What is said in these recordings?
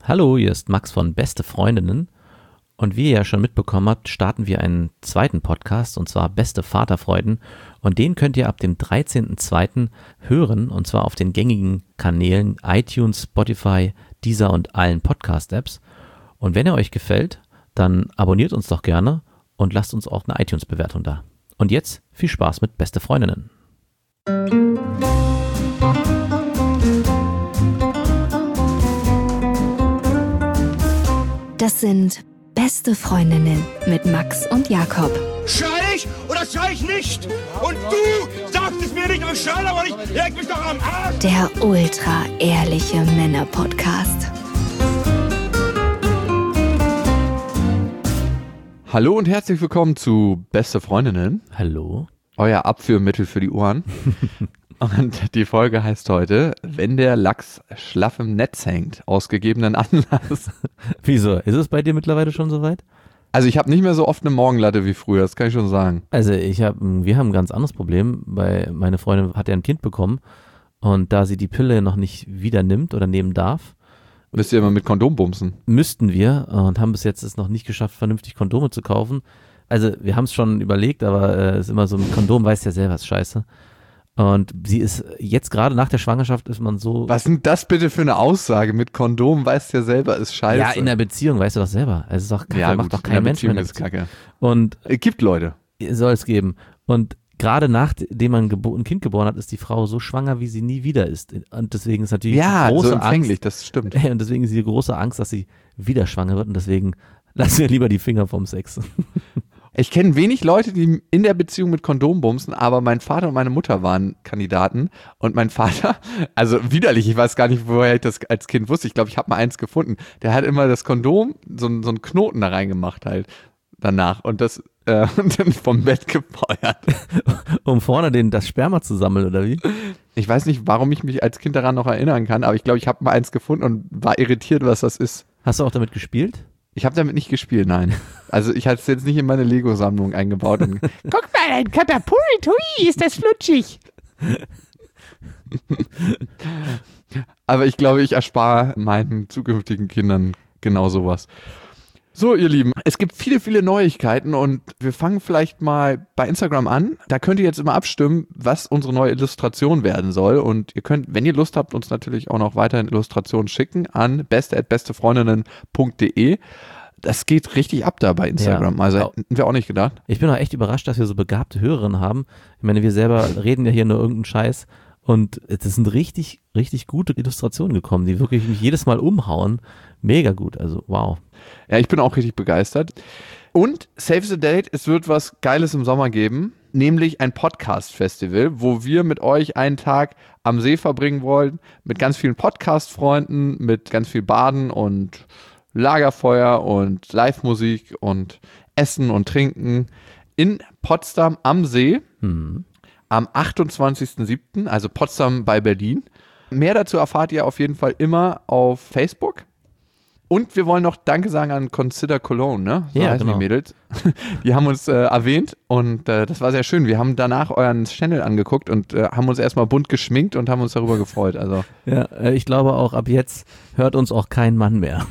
Hallo, hier ist Max von Beste Freundinnen und wie ihr ja schon mitbekommen habt, starten wir einen zweiten Podcast und zwar Beste Vaterfreuden und den könnt ihr ab dem 13.02. hören und zwar auf den gängigen Kanälen iTunes, Spotify, Deezer und allen Podcast-Apps und wenn er euch gefällt, dann abonniert uns doch gerne und lasst uns auch eine iTunes-Bewertung da. Und jetzt viel Spaß mit Beste Freundinnen. Das sind Beste Freundinnen mit Max und Jakob. Schrei ich oder schrei ich nicht? Und du sagst es mir nicht, aber schrei aber nicht. Leg mich doch am Arsch. Der ultra-ehrliche Männer-Podcast. Hallo und herzlich willkommen zu Beste Freundinnen. Hallo. Euer Abführmittel für die Ohren. Und die Folge heißt heute, wenn der Lachs schlaff im Netz hängt, aus gegebenen Anlass. Wieso? Ist es bei dir mittlerweile schon soweit? Also ich habe nicht mehr so oft eine Morgenlatte wie früher, das kann ich schon sagen. Also wir haben ein ganz anderes Problem, weil meine Freundin hat ja ein Kind bekommen und da sie die Pille noch nicht wieder nimmt oder nehmen darf, Müsst ihr immer mit Kondom bumsen? müssten wir und haben bis jetzt es noch nicht geschafft, vernünftig Kondome zu kaufen. Also wir haben es schon überlegt, aber es ist immer so, ein Kondom weiß ja selber, ist scheiße. Und sie ist jetzt gerade nach der Schwangerschaft ist man so... Was ist denn das bitte für eine Aussage? Mit Kondom weißt du ja selber, ist scheiße. Ja, in der Beziehung weißt du doch selber. Es ist doch Kacke, Ja, macht gut, doch kein in der Mensch mehr. Beziehung ist Kacke. Und Es gibt Leute. soll es geben. Und gerade nachdem man ein Kind geboren hat, ist die Frau so schwanger, wie sie nie wieder ist. Und deswegen ist natürlich Ja, die große so empfänglich, Angst. das stimmt. Und deswegen ist die große Angst, dass sie wieder schwanger wird. Und deswegen lassen wir lieber die Finger vom Sex. Ich kenne wenig Leute, die in der Beziehung mit Kondom bumsen, aber mein Vater und meine Mutter waren Kandidaten und mein Vater, also widerlich, ich weiß gar nicht, woher ich das als Kind wusste, ich glaube, ich habe mal eins gefunden, der hat immer das Kondom, so einen Knoten da reingemacht halt danach und das und dann vom Bett gefeuert. Um vorne das Sperma zu sammeln, oder wie? Ich weiß nicht, warum ich mich als Kind daran noch erinnern kann, aber ich glaube, ich habe mal eins gefunden und war irritiert, was das ist. Hast du auch damit gespielt? Ich habe damit nicht gespielt, nein. Also ich hatte es jetzt nicht in meine Lego-Sammlung eingebaut. Und guck mal, ein Katapult, hui, ist das flutschig. Aber ich glaube, ich erspare meinen zukünftigen Kindern genau sowas. So, ihr Lieben, es gibt viele, viele Neuigkeiten und wir fangen vielleicht mal bei Instagram an. Da könnt ihr jetzt immer abstimmen, was unsere neue Illustration werden soll. Und ihr könnt, wenn ihr Lust habt, uns natürlich auch noch weiterhin Illustrationen schicken an beste@bestefreundinnen.de. Das geht richtig ab da bei Instagram. Ja. Also hätten wir auch nicht gedacht. Ich bin auch echt überrascht, dass wir so begabte Hörerinnen haben. Ich meine, wir selber reden ja hier nur irgendeinen Scheiß. Und es sind richtig, richtig gute Illustrationen gekommen, die wirklich mich jedes Mal umhauen. Mega gut, also wow. Ja, ich bin auch richtig begeistert. Und Save the Date, es wird was Geiles im Sommer geben, nämlich ein Podcast-Festival, wo wir mit euch einen Tag am See verbringen wollen, mit ganz vielen Podcast-Freunden, mit ganz viel Baden und Lagerfeuer und Live-Musik und Essen und Trinken in Potsdam am See am 28.07., also Potsdam bei Berlin. Mehr dazu erfahrt ihr auf jeden Fall immer auf Facebook. Und wir wollen noch Danke sagen an Consider Cologne, ne? So Ja, heißen genau. die Mädels. Die haben uns erwähnt und das war sehr schön. Wir haben danach euren Channel angeguckt und haben uns erstmal bunt geschminkt und haben uns darüber gefreut. Also Ja, ich glaube auch, ab jetzt hört uns auch kein Mann mehr.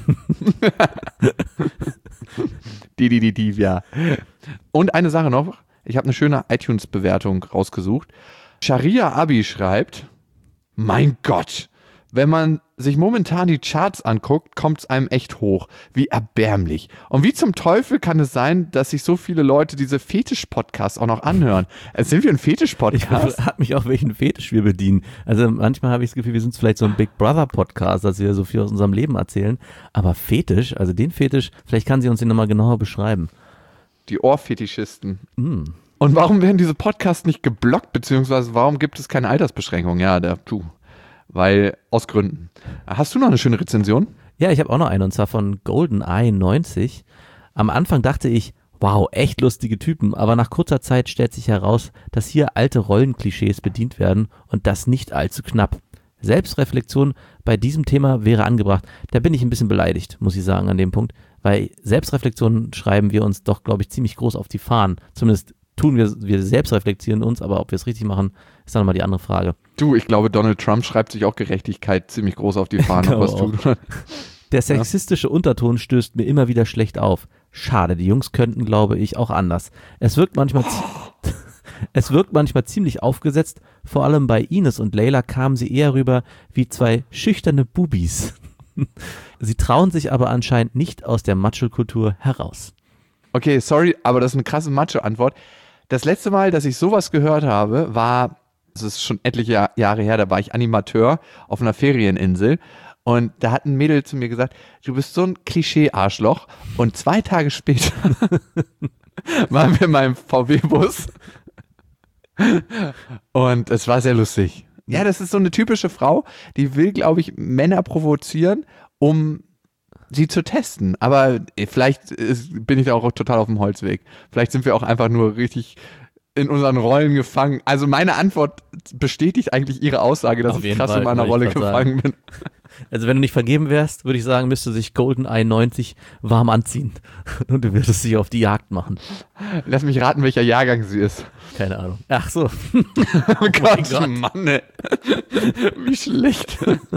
ja. Und eine Sache noch. Ich habe eine schöne iTunes-Bewertung rausgesucht. Sharia Abi schreibt, mein Gott, wenn man sich momentan die Charts anguckt, kommt es einem echt hoch. Wie erbärmlich. Und wie zum Teufel kann es sein, dass sich so viele Leute diese Fetisch-Podcasts auch noch anhören? Sind wir ein Ich Fetisch-Podcast? frage mich auch, welchen Fetisch wir bedienen. Also manchmal habe ich das Gefühl, wir sind vielleicht so ein Big Brother Podcast, dass wir so viel aus unserem Leben erzählen. Aber Fetisch, also den Fetisch, vielleicht kann sie uns den nochmal genauer beschreiben. Die Ohrfetischisten. Und warum werden diese Podcasts nicht geblockt, beziehungsweise warum gibt es keine Altersbeschränkung? Ja, weil aus Gründen. Hast du noch eine schöne Rezension? Ja, ich habe auch noch eine und zwar von GoldenEye 90. Am Anfang dachte ich, wow, echt lustige Typen, aber nach kurzer Zeit stellt sich heraus, dass hier alte Rollenklischees bedient werden und das nicht allzu knapp. Selbstreflexion bei diesem Thema wäre angebracht. Da bin ich ein bisschen beleidigt, muss ich sagen, an dem Punkt, weil Selbstreflexion schreiben wir uns doch, glaube ich, ziemlich groß auf die Fahnen. Zumindest tun wir selbst reflektieren uns, aber ob wir es richtig machen, ist dann nochmal die andere Frage. Du, ich glaube, Donald Trump schreibt sich auch Gerechtigkeit ziemlich groß auf die Fahne, was tut. Der sexistische Unterton stößt mir immer wieder schlecht auf. Schade, die Jungs könnten, glaube ich, auch anders. Es wirkt manchmal ziemlich aufgesetzt, vor allem bei Ines und Layla kamen sie eher rüber wie zwei schüchterne Bubis. Sie trauen sich aber anscheinend nicht aus der Macho-Kultur heraus. Okay, sorry, aber das ist eine krasse Macho-Antwort. Das letzte Mal, dass ich sowas gehört habe, war, das ist schon etliche Jahre her, da war ich Animateur auf einer Ferieninsel und da hat ein Mädel zu mir gesagt, du bist so ein Klischee-Arschloch, und 2 Tage später waren wir in meinem VW-Bus und es war sehr lustig. Ja, das ist so eine typische Frau, die will, glaube ich, Männer provozieren, um sie zu testen. Aber vielleicht bin ich da auch total auf dem Holzweg. Vielleicht sind wir auch einfach nur richtig in unseren Rollen gefangen. Also meine Antwort bestätigt eigentlich ihre Aussage, dass ich krass in meiner Rolle gefangen bin. Also wenn du nicht vergeben wärst, würde ich sagen, müsste sich GoldenEye 90 warm anziehen und du würdest sie auf die Jagd machen. Lass mich raten, welcher Jahrgang sie ist. Keine Ahnung. Ach so. Oh Gott, Mann, ey. Wie schlecht.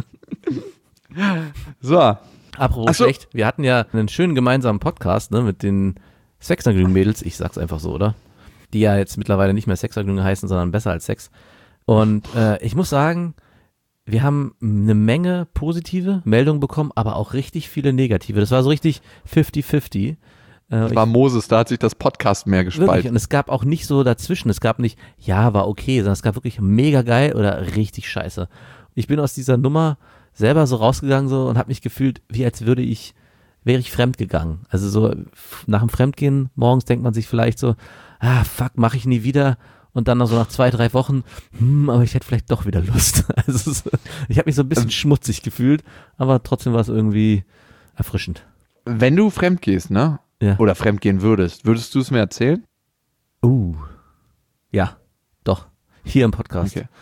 So. Apropos schlecht, wir hatten ja einen schönen gemeinsamen Podcast, ne, mit den Sexvergnügen-Mädels, ich sag's einfach so, oder? Die ja jetzt mittlerweile nicht mehr Sexvergnügen heißen, sondern besser als Sex. Und ich muss sagen, wir haben eine Menge positive Meldungen bekommen, aber auch richtig viele negative. Das war so richtig 50-50. Das war Moses, da hat sich das Podcast mehr gespalten. Wirklich, und es gab auch nicht so dazwischen, es gab nicht, ja, war okay, sondern es gab wirklich mega geil oder richtig scheiße. Ich bin aus dieser Nummer selber so rausgegangen so und habe mich gefühlt, wie als wäre ich fremd gegangen. Also so nach dem Fremdgehen morgens denkt man sich vielleicht so, fuck, mache ich nie wieder. Und dann noch so nach 2-3 Wochen, aber ich hätte vielleicht doch wieder Lust. Also ich habe mich so ein bisschen schmutzig gefühlt, aber trotzdem war es irgendwie erfrischend. Wenn du fremd gehst, ne? Ja. Oder fremdgehen würdest du es mir erzählen? Ja, doch. Hier im Podcast. Okay.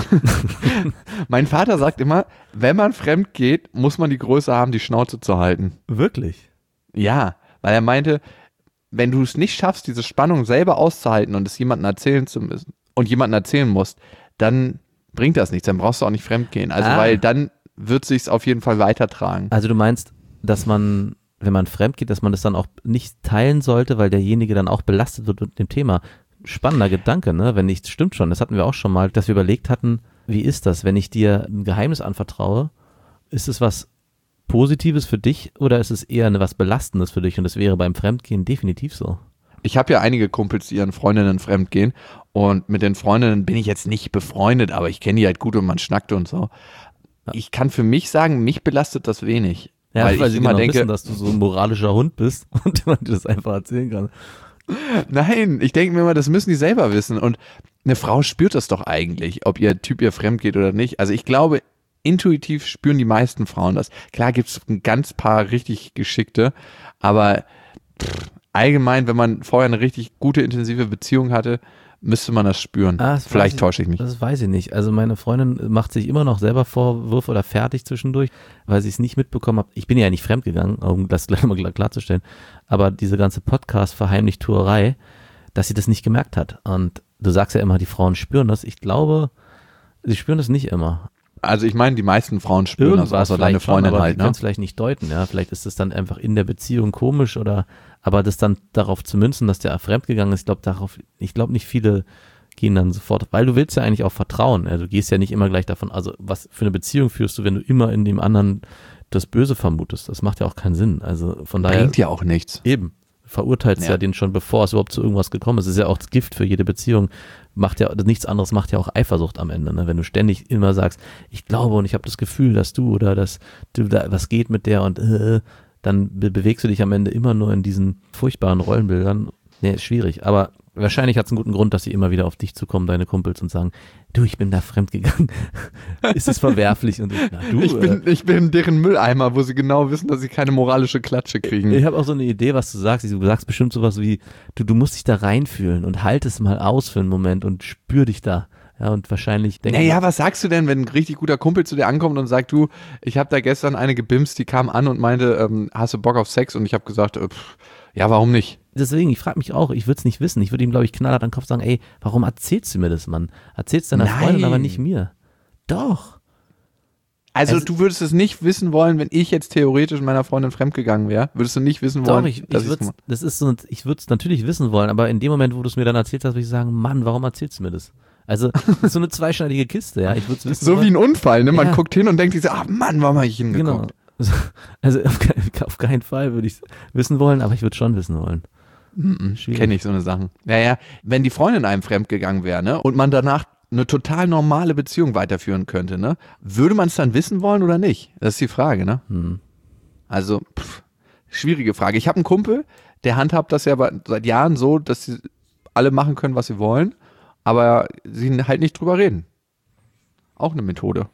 Mein Vater sagt immer, wenn man fremd geht, muss man die Größe haben, die Schnauze zu halten. Wirklich? Ja, weil er meinte, wenn du es nicht schaffst, diese Spannung selber auszuhalten und es jemandem erzählen zu müssen und jemandem erzählen musst, dann bringt das nichts, dann brauchst du auch nicht fremdgehen. Also weil dann wird es sich auf jeden Fall weitertragen. Also du meinst, dass man, wenn man fremd geht, dass man das dann auch nicht teilen sollte, weil derjenige dann auch belastet wird mit dem Thema. Spannender Gedanke, ne? Wenn nicht, stimmt schon, das hatten wir auch schon mal, dass wir überlegt hatten, wie ist das, wenn ich dir ein Geheimnis anvertraue, ist es was Positives für dich oder ist es eher was Belastendes für dich? Und das wäre beim Fremdgehen definitiv so. Ich habe ja einige Kumpels, die ihren Freundinnen fremdgehen und mit den Freundinnen bin ich jetzt nicht befreundet, aber ich kenne die halt gut und man schnackt und so. Ja. Ich kann für mich sagen, mich belastet das wenig. Ja, weil ich immer genau denke, wissen, dass du so ein moralischer Hund bist und man dir das einfach erzählen kann. Nein, ich denke mir immer, das müssen die selber wissen. Und eine Frau spürt das doch eigentlich, ob ihr Typ ihr fremd geht oder nicht. Also ich glaube, intuitiv spüren die meisten Frauen das. Klar gibt es ein ganz paar richtig Geschickte, aber allgemein, wenn man vorher eine richtig gute, intensive Beziehung hatte, müsste man das spüren. Vielleicht täusche ich mich. Das weiß ich nicht. Also meine Freundin macht sich immer noch selber Vorwürfe oder fertig zwischendurch, weil sie es nicht mitbekommen hat. Ich bin ja nicht fremdgegangen, um das gleich mal klarzustellen. Aber diese ganze Podcast-Verheimlichtuerei, dass sie das nicht gemerkt hat. Und du sagst ja immer, die Frauen spüren das. Ich glaube, sie spüren das nicht immer. Also ich meine, die meisten Frauen spüren das, außer deine Freundin schon, aber halt. Die können es vielleicht nicht deuten. Ja? Vielleicht ist es dann einfach in der Beziehung komisch aber das dann darauf zu münzen, dass der fremdgegangen ist, ich glaube nicht viele gehen dann sofort, weil du willst ja eigentlich auch vertrauen. Ja? Du gehst ja nicht immer gleich davon, also was für eine Beziehung führst du, wenn du immer in dem anderen das Böse vermutest? Das macht ja auch keinen Sinn. Also von daher. Bringt ja auch nichts. Eben. Verurteilst ja den schon, bevor es überhaupt zu irgendwas gekommen ist. Es ist ja auch das Gift für jede Beziehung. Nichts anderes macht ja auch Eifersucht am Ende. Ne? Wenn du ständig immer sagst, ich glaube und ich habe das Gefühl, dass du oder dass du da was geht mit der und dann bewegst du dich am Ende immer nur in diesen furchtbaren Rollenbildern. Nee, ist schwierig. Aber wahrscheinlich hat es einen guten Grund, dass sie immer wieder auf dich zukommen, deine Kumpels, und sagen, du, ich bin da fremdgegangen. Ist es verwerflich? Und ich bin deren Mülleimer, wo sie genau wissen, dass sie keine moralische Klatsche kriegen. Ich habe auch so eine Idee, was du sagst. Du sagst bestimmt sowas wie, du musst dich da reinfühlen und halt es mal aus für einen Moment und spür dich da. Ja, und wahrscheinlich was sagst du denn, wenn ein richtig guter Kumpel zu dir ankommt und sagt, du, ich habe da gestern eine gebimst, die kam an und meinte, hast du Bock auf Sex? Und ich habe gesagt, ja, warum nicht? Deswegen, ich frage mich auch, ich würde es nicht wissen. Ich würde ihm, glaube ich, knallhart an den Kopf sagen, ey, warum erzählst du mir das, Mann? Erzählst deiner Freundin, aber nicht mir. Doch. Also du würdest es nicht wissen wollen, wenn ich jetzt theoretisch meiner Freundin fremdgegangen wäre? Würdest du nicht wissen wollen? Doch, ich würde es natürlich wissen wollen, aber in dem Moment, wo du es mir dann erzählt hast, würde ich sagen, Mann, warum erzählst du mir das? Also, das ist so eine zweischneidige Kiste, ja. Ich würde es wissen so wollen. wie ein Unfall, ne? Man Ja. guckt hin und denkt sich so, Mann, warum habe ich Genau. hingeguckt? Also auf keinen Fall würde ich es wissen wollen, aber ich würde schon wissen wollen. Schwierig. Kenne ich so eine Sachen. Ja, wenn die Freundin einem fremdgegangen wäre, ne? Und man danach eine total normale Beziehung weiterführen könnte, ne? Würde man es dann wissen wollen oder nicht? Das ist die Frage, ne? Also, schwierige Frage. Ich habe einen Kumpel, der handhabt das ja seit Jahren so, dass sie alle machen können, was sie wollen, aber sie halt nicht drüber reden. Auch eine Methode.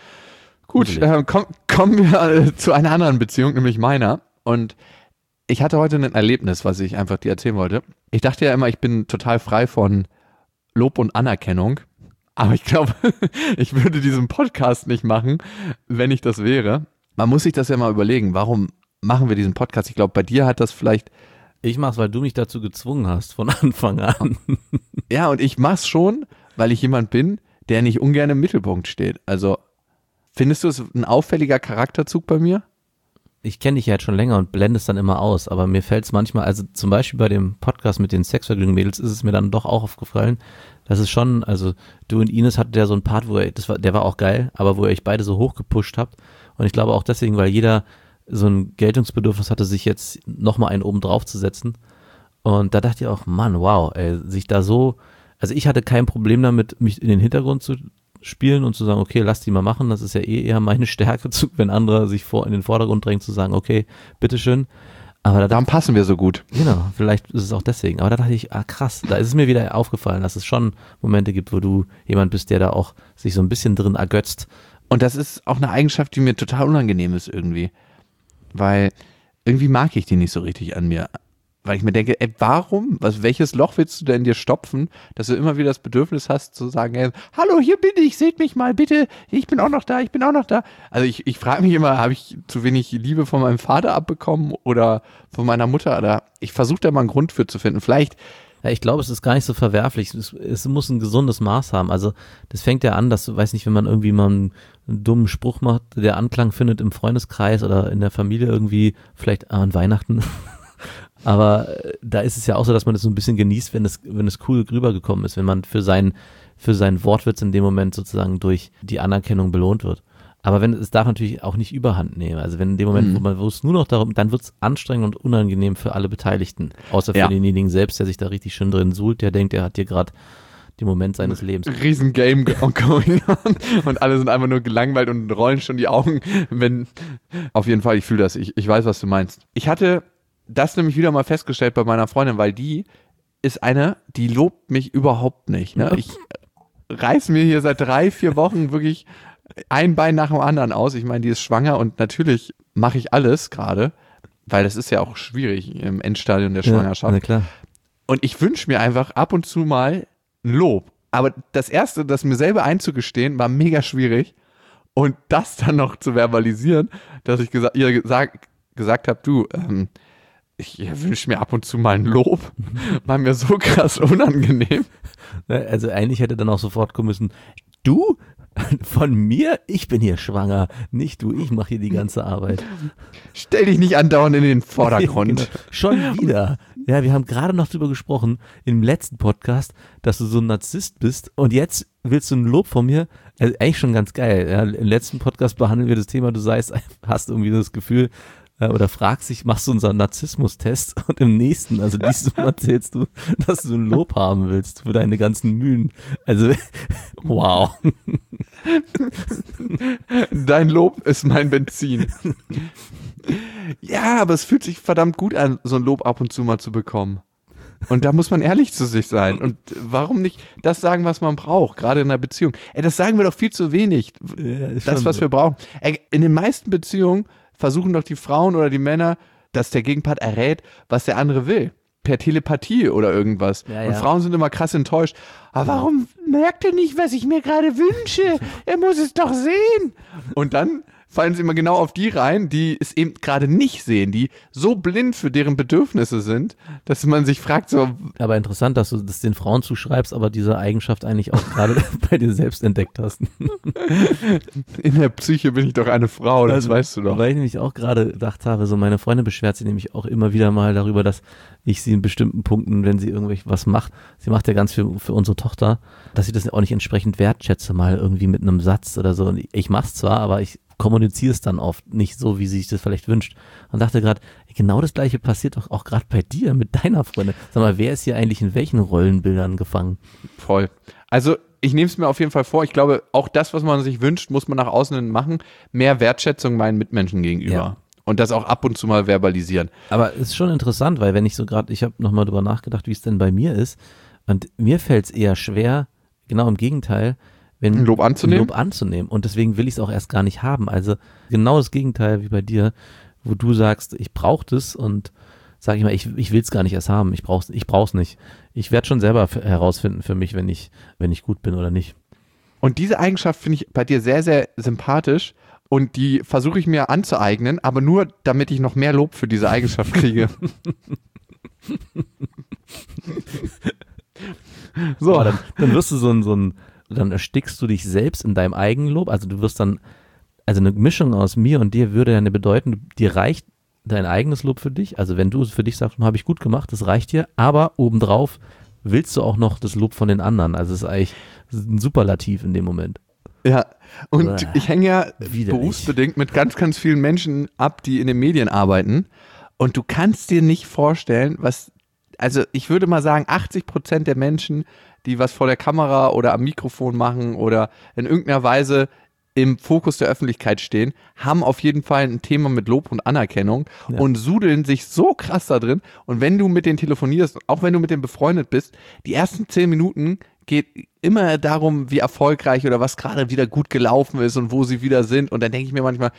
Gut, kommen wir zu einer anderen Beziehung, nämlich meiner. Und ich hatte heute ein Erlebnis, was ich einfach dir erzählen wollte. Ich dachte ja immer, ich bin total frei von Lob und Anerkennung. Aber ich glaube, ich würde diesen Podcast nicht machen, wenn ich das wäre. Man muss sich das ja mal überlegen, warum machen wir diesen Podcast? Ich glaube, bei dir hat das vielleicht... Ich mach's, weil du mich dazu gezwungen hast, von Anfang an. Ja, und ich mach's schon, weil ich jemand bin, der nicht ungern im Mittelpunkt steht. Also, findest du es ein auffälliger Charakterzug bei mir? Ich kenne dich ja jetzt schon länger und blende es dann immer aus, aber mir fällt es manchmal, also zum Beispiel bei dem Podcast mit den Sexvergnügen-Mädels ist es mir dann doch auch aufgefallen, dass es schon, also du und Ines hattet ja so einen Part, der war auch geil, aber wo ihr euch beide so hochgepusht habt und ich glaube auch deswegen, weil jeder so ein Geltungsbedürfnis hatte, sich jetzt nochmal einen oben drauf zu setzen und da dachte ich auch, Mann, wow, ey, sich da so, also ich hatte kein Problem damit, mich in den Hintergrund zu spielen und zu sagen, okay, lass die mal machen, das ist ja eher meine Stärke, wenn andere sich in den Vordergrund drängen, zu sagen, okay, bitteschön. Aber Darum passen wir so gut. Genau, vielleicht ist es auch deswegen. Aber da dachte ich, krass, da ist es mir wieder aufgefallen, dass es schon Momente gibt, wo du jemand bist, der da auch sich so ein bisschen drin ergötzt. Und das ist auch eine Eigenschaft, die mir total unangenehm ist irgendwie. Weil irgendwie mag ich die nicht so richtig an mir. Weil ich mir denke, welches Loch willst du denn in dir stopfen, dass du immer wieder das Bedürfnis hast zu sagen, hallo, hier bin ich, seht mich mal bitte, ich bin auch noch da. Also ich frage mich immer, habe ich zu wenig Liebe von meinem Vater abbekommen oder von meiner Mutter? Oder ich versuche da mal einen Grund für zu finden. Vielleicht. Ja, ich glaube, es ist gar nicht so verwerflich. Es muss ein gesundes Maß haben. Also das fängt ja an, dass du, weiß nicht, wenn man irgendwie mal einen dummen Spruch macht, der Anklang findet im Freundeskreis oder in der Familie irgendwie, vielleicht an Weihnachten. Aber da ist es ja auch so, dass man das so ein bisschen genießt, wenn es cool rübergekommen ist, wenn man für seinen Wortwitz in dem Moment sozusagen durch die Anerkennung belohnt wird. Aber es darf natürlich auch nicht Überhand nehmen. Also wenn in dem Moment, wo es nur noch darum, dann wird es anstrengend und unangenehm für alle Beteiligten. Außer für denjenigen selbst, der sich da richtig schön drin suhlt, der denkt, er hat hier gerade den Moment seines Lebens. Riesen Game going on und alle sind einfach nur gelangweilt und rollen schon die Augen. Auf jeden Fall, ich fühle das. Ich weiß, was du meinst. Ich hatte das nämlich wieder mal festgestellt bei meiner Freundin, weil die ist die lobt mich überhaupt nicht. Ne? Ich reiß mir hier seit 3-4 Wochen wirklich ein Bein nach dem anderen aus. Ich meine, die ist schwanger und natürlich mache ich alles gerade, weil das ist ja auch schwierig im Endstadium der Schwangerschaft. Ja, klar. Und ich wünsche mir einfach ab und zu mal ein Lob. Aber das Erste, das mir selber einzugestehen, war mega schwierig. Und das dann noch zu verbalisieren, dass ich gesagt habe, du, ich wünsche mir ab und zu mal ein Lob, war mir so krass unangenehm. Also eigentlich hätte dann auch sofort kommen müssen, du? Von mir? Ich bin hier schwanger, nicht du, ich mache hier die ganze Arbeit. Stell dich nicht andauernd in den Vordergrund. Genau. Schon wieder. Ja, wir haben gerade noch drüber gesprochen, im letzten Podcast, dass du so ein Narzisst bist und jetzt willst du ein Lob von mir? Also eigentlich schon ganz geil. Ja, im letzten Podcast behandeln wir das Thema, du hast irgendwie das Gefühl, oder fragst dich, machst du unseren Narzissmus-Test und im nächsten, also dieses Mal erzählst du, dass du ein Lob haben willst für deine ganzen Mühen. Also, wow. Dein Lob ist mein Benzin. Ja, aber es fühlt sich verdammt gut an, so ein Lob ab und zu mal zu bekommen. Und da muss man ehrlich zu sich sein. Und warum nicht das sagen, was man braucht, gerade in einer Beziehung? Das sagen wir doch viel zu wenig. Ja, das, was wir brauchen. In den meisten Beziehungen versuchen doch die Frauen oder die Männer, dass der Gegenpart errät, was der andere will. Per Telepathie oder irgendwas. Ja. Und Frauen sind immer krass enttäuscht. Aber warum merkt er nicht, was ich mir gerade wünsche? Er muss es doch sehen. Und dann fallen sie immer genau auf die rein, die es eben gerade nicht sehen, die so blind für deren Bedürfnisse sind, dass man sich fragt so. Aber interessant, dass du das den Frauen zuschreibst, aber diese Eigenschaft eigentlich auch gerade bei dir selbst entdeckt hast. In der Psyche bin ich doch eine Frau, das weißt du doch. Weil ich nämlich auch gerade gedacht habe, so meine Freundin beschwert sich nämlich auch immer wieder mal darüber, dass ich sie in bestimmten Punkten, wenn sie was macht, sie macht ja ganz viel für unsere Tochter, dass ich das auch nicht entsprechend wertschätze, mal irgendwie mit einem Satz oder so. Und ich mach's zwar, aber ich kommuniziere es dann oft nicht so, wie sie sich das vielleicht wünscht. Und dachte gerade, genau das Gleiche passiert doch auch gerade bei dir mit deiner Freundin. Sag mal, wer ist hier eigentlich in welchen Rollenbildern gefangen? Voll. Also ich nehme es mir auf jeden Fall vor. Ich glaube, auch das, was man sich wünscht, muss man nach außen hin machen. Mehr Wertschätzung meinen Mitmenschen gegenüber. Ja. Und das auch ab und zu mal verbalisieren. Aber es ist schon interessant, weil wenn ich so gerade, ich habe nochmal drüber nachgedacht, wie es denn bei mir ist. Und mir fällt es eher schwer, genau im Gegenteil, wenn Lob anzunehmen. Und deswegen will ich es auch erst gar nicht haben. Also genau das Gegenteil wie bei dir, wo du sagst, ich brauche das und sag ich mal, ich will es gar nicht erst haben. Ich brauch's nicht. Ich werde schon selber herausfinden für mich, wenn ich gut bin oder nicht. Und diese Eigenschaft finde ich bei dir sehr, sehr sympathisch und die versuche ich mir anzueignen, aber nur, damit ich noch mehr Lob für diese Eigenschaft kriege. So. Aber dann wirst du dann erstickst du dich selbst in deinem eigenen Lob. Also du wirst dann, also eine Mischung aus mir und dir würde dann bedeuten, dir reicht dein eigenes Lob für dich. Also wenn du für dich sagst, habe ich gut gemacht, das reicht dir. Aber obendrauf willst du auch noch das Lob von den anderen. Also es ist eigentlich ein Superlativ in dem Moment. Ja, und ich hänge ja berufsbedingt mit ganz, ganz vielen Menschen ab, die in den Medien arbeiten. Und du kannst dir nicht vorstellen, also ich würde mal sagen, 80% der Menschen, die was vor der Kamera oder am Mikrofon machen oder in irgendeiner Weise im Fokus der Öffentlichkeit stehen, haben auf jeden Fall ein Thema mit Lob und Anerkennung und sudeln sich so krass da drin. Und wenn du mit denen telefonierst, auch wenn du mit denen befreundet bist, die ersten 10 Minuten geht immer darum, wie erfolgreich oder was gerade wieder gut gelaufen ist und wo sie wieder sind. Und dann denke ich mir manchmal,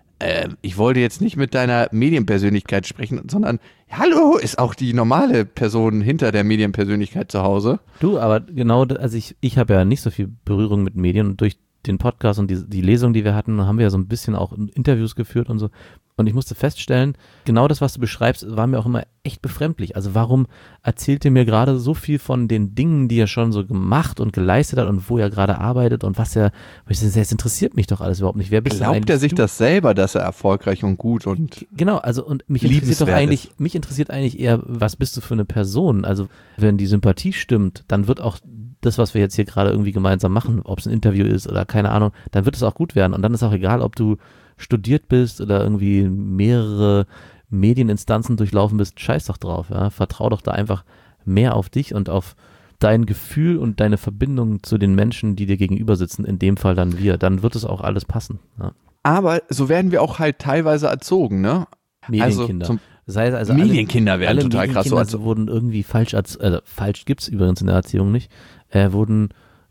ich wollte jetzt nicht mit deiner Medienpersönlichkeit sprechen, sondern hallo, ist auch die normale Person hinter der Medienpersönlichkeit zu Hause? Du, aber genau, also ich habe ja nicht so viel Berührung mit Medien und durch den Podcast und die Lesung, die wir hatten, haben wir ja so ein bisschen auch Interviews geführt und so. Und ich musste feststellen, genau das, was du beschreibst, war mir auch immer echt befremdlich. Also warum erzählt ihr mir gerade so viel von den Dingen, die er schon so gemacht und geleistet hat und wo er gerade arbeitet und was das interessiert mich doch alles überhaupt nicht. Wer bist du eigentlich? Glaubt er sich das selber, dass er erfolgreich und gut und genau, also und mich interessiert eigentlich eher, was bist du für eine Person? Also wenn die Sympathie stimmt, dann wird auch das, was wir jetzt hier gerade irgendwie gemeinsam machen, ob es ein Interview ist oder keine Ahnung, dann wird es auch gut werden. Und dann ist auch egal, ob du studiert bist oder irgendwie mehrere Medieninstanzen durchlaufen bist, scheiß doch drauf, ja. Vertrau doch da einfach mehr auf dich und auf dein Gefühl und deine Verbindung zu den Menschen, die dir gegenüber sitzen, in dem Fall dann wir. Dann wird es auch alles passen. Ja. Aber so werden wir auch halt teilweise erzogen, ne? Medienkinder. Das heißt also Medienkinder werden total krass so erzogen. Wurden irgendwie falsch gibt's übrigens in der Erziehung nicht, wurden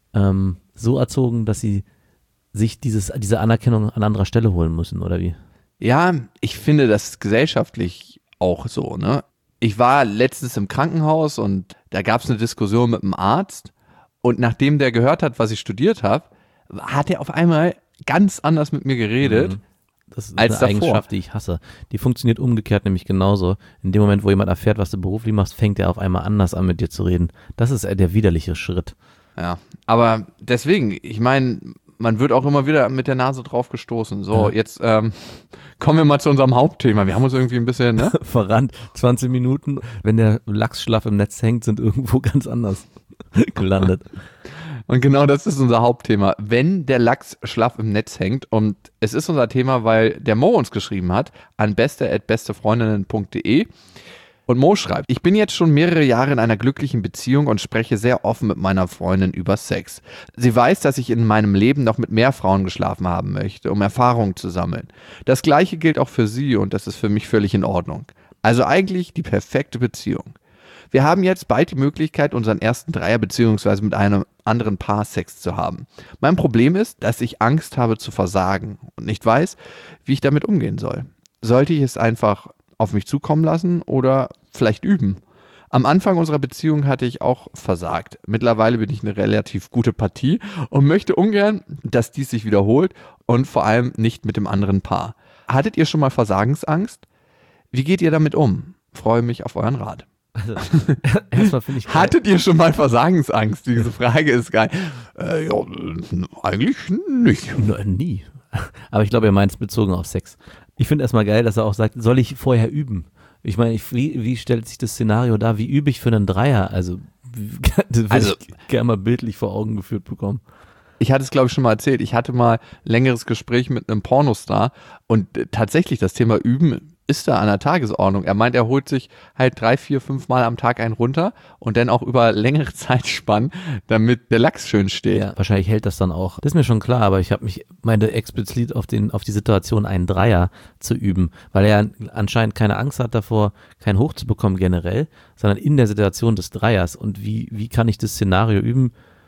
so erzogen, dass sie sich diese Anerkennung an anderer Stelle holen müssen, oder wie? Ja, ich finde das gesellschaftlich auch so, ne? Ich war letztens im Krankenhaus und da gab es eine Diskussion mit einem Arzt und nachdem der gehört hat, was ich studiert habe, hat er auf einmal ganz anders mit mir geredet. Das ist eine Eigenschaft, die ich hasse. Die funktioniert umgekehrt nämlich genauso. In dem Moment, wo jemand erfährt, was du beruflich machst, fängt er auf einmal anders an, mit dir zu reden. Das ist der widerliche Schritt. Ja, aber deswegen, ich meine, man wird auch immer wieder mit der Nase drauf gestoßen. So, jetzt kommen wir mal zu unserem Hauptthema. Wir haben uns irgendwie ein bisschen, ne? Verrannt. 20 Minuten, wenn der Lachs schlaff im Netz hängt, sind irgendwo ganz anders gelandet. Und genau das ist unser Hauptthema. Wenn der Lachs schlaff im Netz hängt, und es ist unser Thema, weil der Mo uns geschrieben hat an beste@bestefreundinnen.de. Und Mo schreibt, ich bin jetzt schon mehrere Jahre in einer glücklichen Beziehung und spreche sehr offen mit meiner Freundin über Sex. Sie weiß, dass ich in meinem Leben noch mit mehr Frauen geschlafen haben möchte, um Erfahrungen zu sammeln. Das Gleiche gilt auch für sie und das ist für mich völlig in Ordnung. Also eigentlich die perfekte Beziehung. Wir haben jetzt bald die Möglichkeit, unseren ersten Dreier bzw. mit einem anderen Paar Sex zu haben. Mein Problem ist, dass ich Angst habe zu versagen und nicht weiß, wie ich damit umgehen soll. Sollte ich es einfach auf mich zukommen lassen oder vielleicht üben? Am Anfang unserer Beziehung hatte ich auch versagt. Mittlerweile bin ich eine relativ gute Partie und möchte ungern, dass dies sich wiederholt und vor allem nicht mit dem anderen Paar. Hattet ihr schon mal Versagensangst? Wie geht ihr damit um? Freue mich auf euren Rat. Also, erstmal finde ich geil. Hattet ihr schon mal Versagensangst? Diese Frage ist geil. Ja, eigentlich nicht. Nie. Aber ich glaube, er meint es bezogen auf Sex. Ich finde erstmal geil, dass er auch sagt, soll ich vorher üben? Ich meine, wie stellt sich das Szenario dar? Wie übe ich für einen Dreier? Also, das würde ich gerne mal bildlich vor Augen geführt bekommen. Ich hatte es, glaube ich, schon mal erzählt. Ich hatte mal ein längeres Gespräch mit einem Pornostar und tatsächlich das Thema Üben ist da an der Tagesordnung. Er meint, er holt sich halt 3, 4, 5 Mal am Tag einen runter und dann auch über längere Zeitspannen, damit der Lachs schön steht. Ja, wahrscheinlich hält das dann auch. Das ist mir schon klar, aber ich meinte explizit auf die Situation, einen Dreier zu üben, weil er anscheinend keine Angst hat davor, keinen Hoch zu bekommen generell, sondern in der Situation des Dreiers. Und wie kann ich das Szenario üben?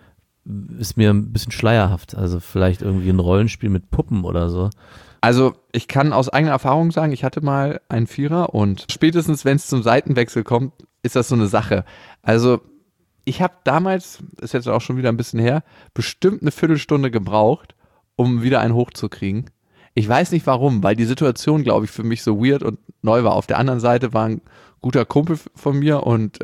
Ist mir ein bisschen schleierhaft. Also vielleicht irgendwie ein Rollenspiel mit Puppen oder so. Also ich kann aus eigener Erfahrung sagen, ich hatte mal einen Vierer und spätestens, wenn es zum Seitenwechsel kommt, ist das so eine Sache. Also ich habe damals, ist jetzt auch schon wieder ein bisschen her, bestimmt eine Viertelstunde gebraucht, um wieder einen hochzukriegen. Ich weiß nicht warum, weil die Situation, glaube ich, für mich so weird und neu war. Auf der anderen Seite war ein guter Kumpel von mir und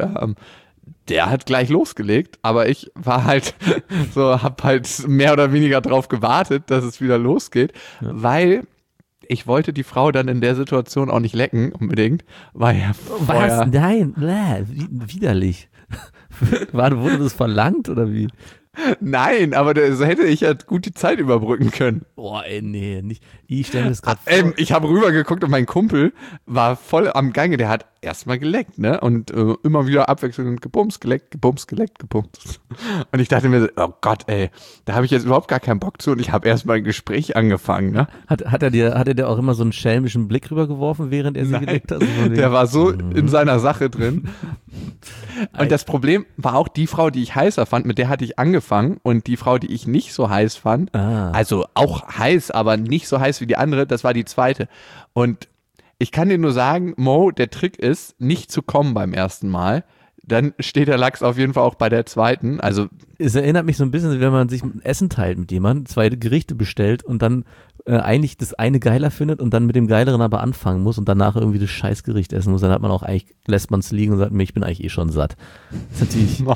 der hat gleich losgelegt, aber ich war halt so, hab halt mehr oder weniger drauf gewartet, dass es wieder losgeht, weil ich wollte die Frau dann in der Situation auch nicht lecken, unbedingt, weil ja vorher... Was? Nein, widerlich. Wurde das verlangt oder wie? Nein, aber so hätte ich ja gut die Zeit überbrücken können. Boah, ey, nee, nicht. Ich stelle mir das gerade vor. Ich habe rübergeguckt und mein Kumpel war voll am Gange. Der hat erstmal geleckt, ne? Und immer wieder abwechselnd gebumst, geleckt, gebumst, geleckt, gebumst. Und ich dachte mir, oh Gott, ey, da habe ich jetzt überhaupt gar keinen Bock zu und ich habe erstmal ein Gespräch angefangen, ne? Hat er dir auch immer so einen schelmischen Blick rübergeworfen, während er sie geleckt hat? Also der war so in seiner Sache drin. Und das Problem war auch die Frau, die ich heißer fand, mit der hatte ich angefangen und die Frau, die ich nicht so heiß fand, also auch heiß, aber nicht so heiß wie die andere, das war die zweite. Und ich kann dir nur sagen, Mo, der Trick ist, nicht zu kommen beim ersten Mal. Dann steht der Lachs auf jeden Fall auch bei der zweiten. Also es erinnert mich so ein bisschen, wenn man sich ein Essen teilt mit jemandem, 2 Gerichte bestellt und dann eigentlich das eine geiler findet und dann mit dem geileren aber anfangen muss und danach irgendwie das Scheißgericht essen muss, dann hat man auch eigentlich, lässt man es liegen und sagt mir, ich bin eigentlich eh schon satt. Das ist natürlich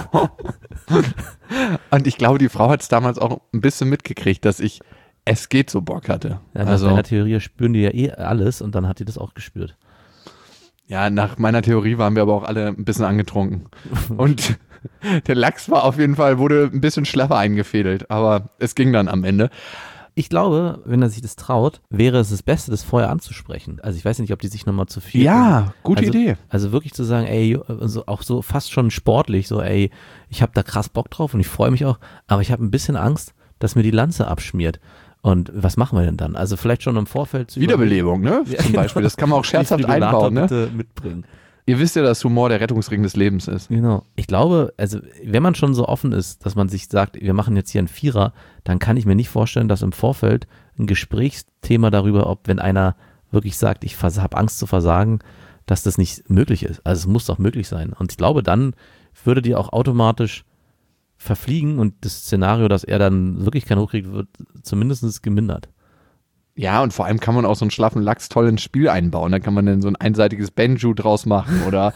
und ich glaube, die Frau hat es damals auch ein bisschen mitgekriegt, dass ich es geht so Bock hatte. Ja, nach deiner Theorie spüren die ja eh alles und dann hat die das auch gespürt. Ja, nach meiner Theorie waren wir aber auch alle ein bisschen angetrunken. Und der Lachs war auf jeden Fall, wurde ein bisschen schlaffer eingefädelt, aber es ging dann am Ende. Ich glaube, wenn er sich das traut, wäre es das Beste, das vorher anzusprechen. Also ich weiß nicht, ob die sich nochmal zu viel... Ja, gute Idee. Also wirklich zu sagen, ey, also auch so fast schon sportlich, so ey, ich habe da krass Bock drauf und ich freue mich auch, aber ich habe ein bisschen Angst, dass mir die Lanze abschmiert. Und was machen wir denn dann? Also vielleicht schon im Vorfeld zu Wiederbelebung, ne? Ja, zum Beispiel. Das kann man auch scherzhaft einbauen, ne? Bitte mitbringen. Ihr wisst ja, dass Humor der Rettungsring des Lebens ist. Genau. Ich glaube, also wenn man schon so offen ist, dass man sich sagt, wir machen jetzt hier einen Vierer, dann kann ich mir nicht vorstellen, dass im Vorfeld ein Gesprächsthema darüber, ob wenn einer wirklich sagt, ich habe Angst zu versagen, dass das nicht möglich ist. Also es muss doch möglich sein. Und ich glaube, dann würde die auch automatisch verfliegen und das Szenario, dass er dann wirklich keinen hochkriegt, wird zumindest gemindert. Ja, und vor allem kann man auch so einen schlaffen Lachs toll ins Spiel einbauen. Da kann man dann so ein einseitiges Banjo draus machen oder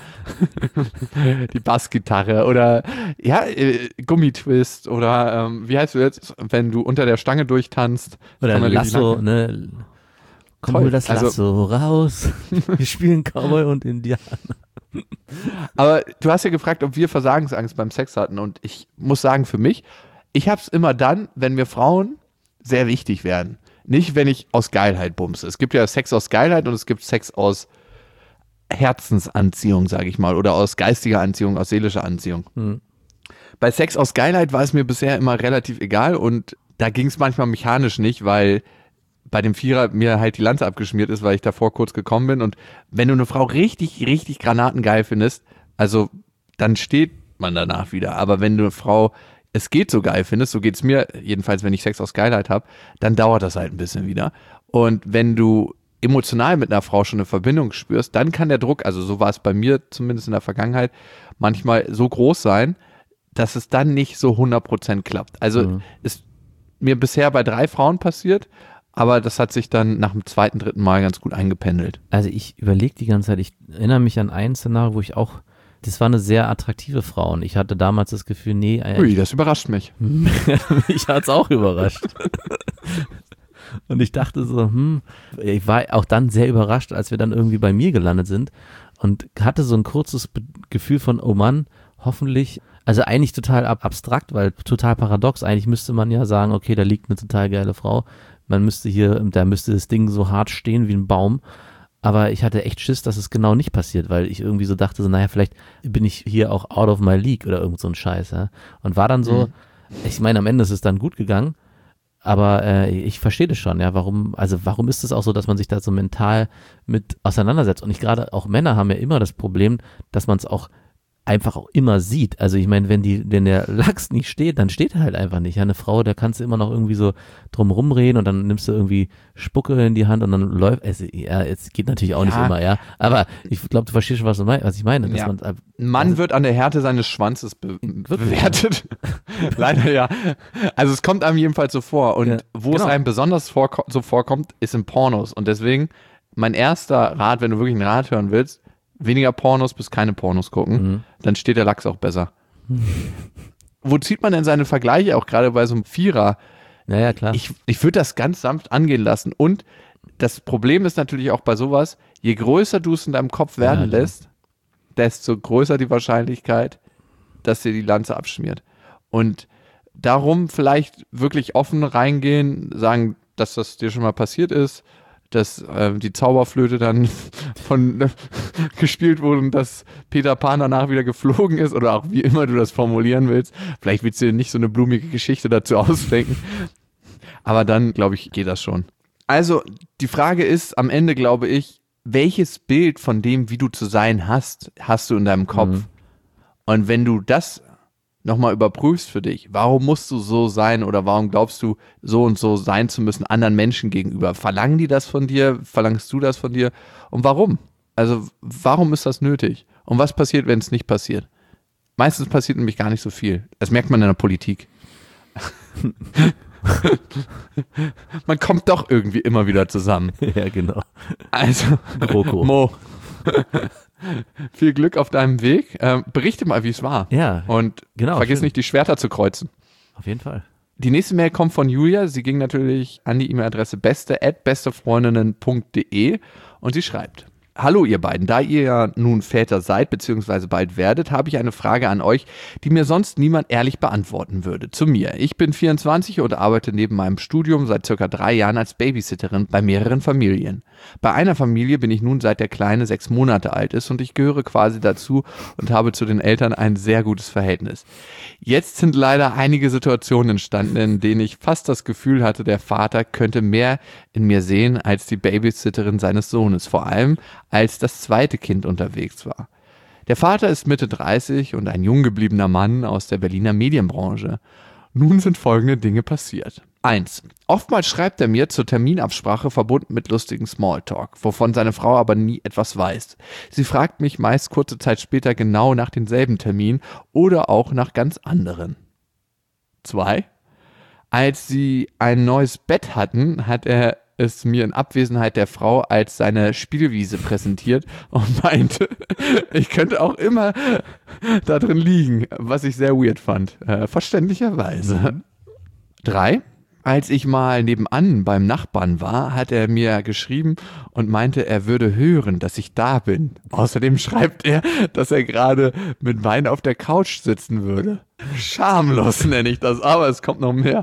die Bassgitarre oder ja, Gummitwist oder wie heißt du jetzt, wenn du unter der Stange durchtanzt. Oder Lasso, ne? Komm, hol das Lasso raus. Wir spielen Cowboy und Indianer. Aber du hast ja gefragt, ob wir Versagensangst beim Sex hatten und ich muss sagen, für mich, ich hab's immer dann, wenn mir Frauen sehr wichtig werden. Nicht, wenn ich aus Geilheit bumse. Es gibt ja Sex aus Geilheit und es gibt Sex aus Herzensanziehung, sage ich mal, oder aus geistiger Anziehung, aus seelischer Anziehung. Bei Sex aus Geilheit war es mir bisher immer relativ egal und da ging es manchmal mechanisch nicht, weil bei dem Vierer mir halt die Lanze abgeschmiert ist, weil ich davor kurz gekommen bin und wenn du eine Frau richtig, richtig granatengeil findest, also dann steht man danach wieder, aber wenn du eine Frau es geht so geil findest, so geht's mir jedenfalls, wenn ich Sex aus Geilheit habe, dann dauert das halt ein bisschen wieder. Und wenn du emotional mit einer Frau schon eine Verbindung spürst, dann kann der Druck, also so war es bei mir zumindest in der Vergangenheit, manchmal so groß sein, dass es dann nicht so 100% klappt. Also ist mir bisher bei 3 Frauen passiert, aber das hat sich dann nach dem 2., 3. Mal ganz gut eingependelt. Also ich überlege die ganze Zeit, ich erinnere mich an ein Szenario, wo ich auch, das war eine sehr attraktive Frau und ich hatte damals das Gefühl, nee. Ui, das überrascht mich. Mich hat es auch überrascht. Und ich dachte so, ich war auch dann sehr überrascht, als wir dann irgendwie bei mir gelandet sind und hatte so ein kurzes Gefühl von, oh Mann, hoffentlich, also eigentlich total abstrakt, weil total paradox, eigentlich müsste man ja sagen, okay, da liegt eine total geile Frau, da müsste das Ding so hart stehen wie ein Baum, aber ich hatte echt Schiss, dass es genau nicht passiert, weil ich irgendwie so dachte, so, naja, vielleicht bin ich hier auch out of my league oder irgend so ein Scheiß, ja? Und war dann so, ich meine, am Ende ist es dann gut gegangen, aber ich verstehe das schon, ja, warum ist es auch so, dass man sich da so mental mit auseinandersetzt und gerade auch Männer haben ja immer das Problem, dass man es auch einfach auch immer sieht. Also ich meine, wenn der Lachs nicht steht, dann steht er halt einfach nicht. Ja, eine Frau, da kannst du immer noch irgendwie so drum rumreden und dann nimmst du irgendwie Spucke in die Hand und dann läuft es. Ja, es geht natürlich auch nicht immer, ja. Aber ich glaube, du verstehst schon, was ich meine. Dass Mann wird an der Härte seines Schwanzes bewertet. Leider ja. Also es kommt einem jedenfalls so vor. Und wo es einem besonders so vorkommt, ist in Pornos. Und deswegen mein erster Rat, wenn du wirklich einen Rat hören willst, weniger Pornos bis keine Pornos gucken, dann steht der Lachs auch besser. Wo zieht man denn seine Vergleiche auch gerade bei so einem Vierer? Naja, klar. Ich würde das ganz sanft angehen lassen. Und das Problem ist natürlich auch bei sowas, je größer du es in deinem Kopf werden lässt, desto größer die Wahrscheinlichkeit, dass dir die Lanze abschmiert. Und darum vielleicht wirklich offen reingehen, sagen, dass das dir schon mal passiert ist, dass die Zauberflöte dann gespielt wurde und dass Peter Pan danach wieder geflogen ist oder auch wie immer du das formulieren willst. Vielleicht willst du dir nicht so eine blumige Geschichte dazu ausdenken. Aber dann, glaube ich, geht das schon. Also die Frage ist am Ende, glaube ich, welches Bild von dem, wie du zu sein hast du in deinem Kopf? Und wenn du das nochmal überprüfst für dich, warum musst du so sein oder warum glaubst du, so und so sein zu müssen anderen Menschen gegenüber? Verlangen die das von dir? Verlangst du das von dir? Und warum? Also warum ist das nötig? Und was passiert, wenn es nicht passiert? Meistens passiert nämlich gar nicht so viel. Das merkt man in der Politik. Man kommt doch irgendwie immer wieder zusammen. Ja, genau. Also, GroKo. Mo, viel Glück auf deinem Weg. Berichte mal, wie es war. Ja, und genau, vergiss nicht, die Schwerter zu kreuzen. Auf jeden Fall. Die nächste Mail kommt von Julia. Sie ging natürlich an die E-Mail-Adresse beste@bestefreundinnen.de und sie schreibt: Hallo ihr beiden, da ihr ja nun Väter seid bzw. bald werdet, habe ich eine Frage an euch, die mir sonst niemand ehrlich beantworten würde. Zu mir. Ich bin 24 und arbeite neben meinem Studium seit circa 3 Jahren als Babysitterin bei mehreren Familien. Bei einer Familie bin ich nun seit der Kleine 6 Monate alt ist und ich gehöre quasi dazu und habe zu den Eltern ein sehr gutes Verhältnis. Jetzt sind leider einige Situationen entstanden, in denen ich fast das Gefühl hatte, der Vater könnte mehr in mir sehen als die Babysitterin seines Sohnes, vor allem als das zweite Kind unterwegs war. Der Vater ist Mitte 30 und ein jung gebliebener Mann aus der Berliner Medienbranche. Nun sind folgende Dinge passiert. 1. Oftmals schreibt er mir zur Terminabsprache verbunden mit lustigen Smalltalk, wovon seine Frau aber nie etwas weiß. Sie fragt mich meist kurze Zeit später genau nach denselben Termin oder auch nach ganz anderen. 2. Als sie ein neues Bett hatten, hat er es mir in Abwesenheit der Frau als seine Spielwiese präsentiert und meinte, ich könnte auch immer da drin liegen, was ich sehr weird fand. Verständlicherweise. 3. Als ich mal nebenan beim Nachbarn war, hat er mir geschrieben und meinte, er würde hören, dass ich da bin. Außerdem schreibt er, dass er gerade mit Wein auf der Couch sitzen würde. Schamlos nenne ich das, aber es kommt noch mehr.